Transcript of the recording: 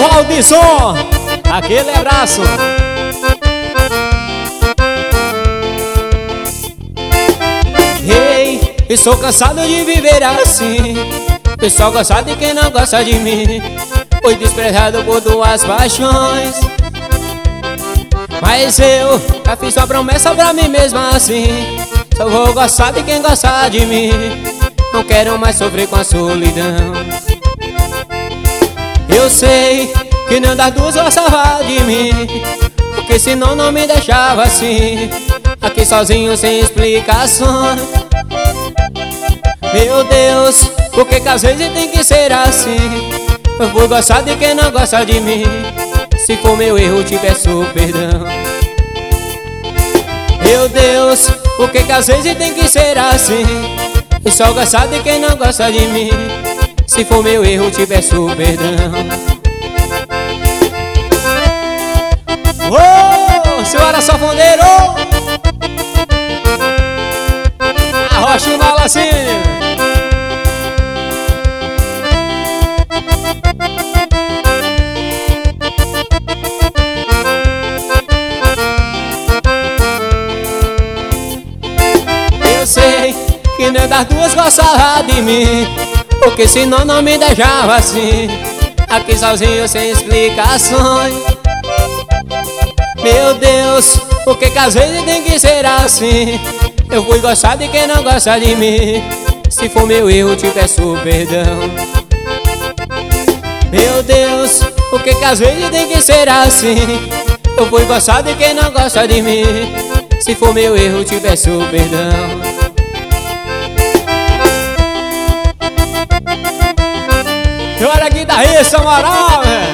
Aldisson, aquele abraço. Ei, estou cansado de viver assim. Pessoal gosta de quem não gosta de mim. Fui desprezado por duas paixões, mas eu já fiz uma promessa pra mim mesmo assim. Só vou gostar de quem gosta de mim. Não quero mais sofrer com a solidão. Eu sei que nenhuma das duas gostava de mim, porque senão não me deixava assim, aqui sozinho sem explicações. Meu Deus, por que às vezes tem que ser assim? Eu vou gostar de quem não gosta de mim. Se for meu erro, te peço perdão. Meu Deus, por que às vezes tem que ser assim? E só gostar de quem não gosta de mim. Se for meu erro, te peço perdão. Ô, senhora sanfoneiro, arrocha o nala assim. Eu sei que nem das duas gostava de mim, porque senão não me deixava assim, aqui sozinho sem explicações. Meu Deus, por que às vezes tem que ser assim? Eu fui gostar de quem não gosta de mim. Se for meu erro, te peço perdão. Meu Deus, por que às vezes tem que ser assim? Eu fui gostar de quem não gosta de mim. Se for meu erro, te peço perdão. E olha aqui da Moral, velho.